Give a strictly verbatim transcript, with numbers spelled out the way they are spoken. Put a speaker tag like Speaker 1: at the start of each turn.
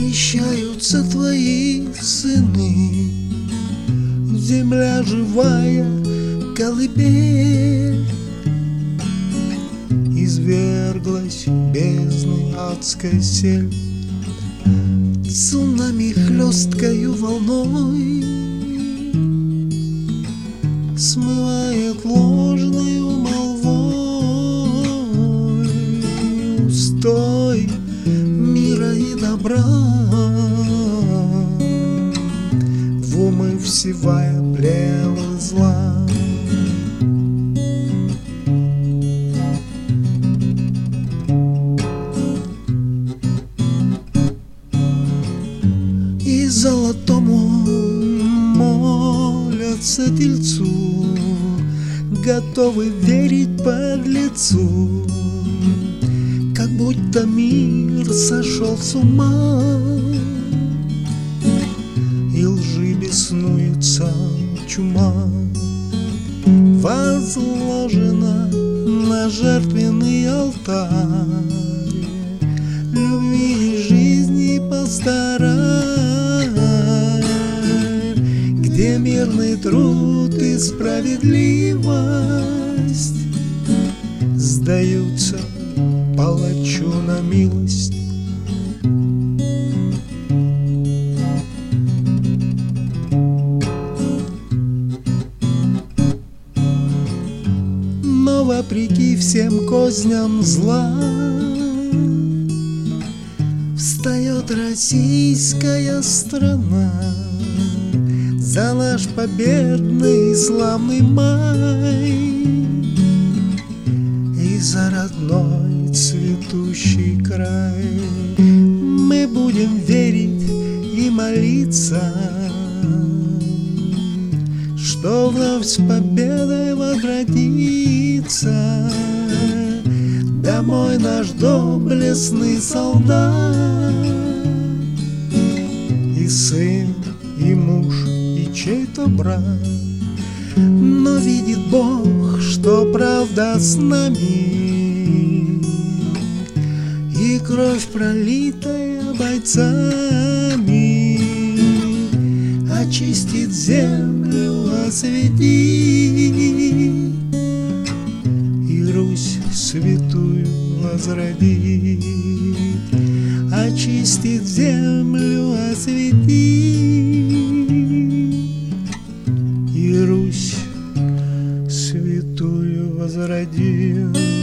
Speaker 1: Крещаются твои сыны, земля живая, колыбель. Изверглась бездны адской сель, цунами хлесткою волной смывает ложную молвой устой мира и добра. В умы всевая плевы зла. И золотому молятся тельцу, готовы верить подлецу, как будто мир сошел с ума, и лжи беснуется чума. Возложена на жертвенный алтарь любви и жизни постарай, где мирный труд и справедливость сдаются палачу на милость. Но вопреки всем козням зла встает российская страна за наш победный и славный май и за родной цветущий край. Мы будем верить и молиться, что вновь с победой возвратится домой наш доблестный солдат, и сын, и муж, и чей-то брат. Но видит Бог, что правда с нами, и кровь, пролитая бойцами, очистит землю, осветит, и Русь святую возродит. Очистит землю, осветит, и Русь святую возродит.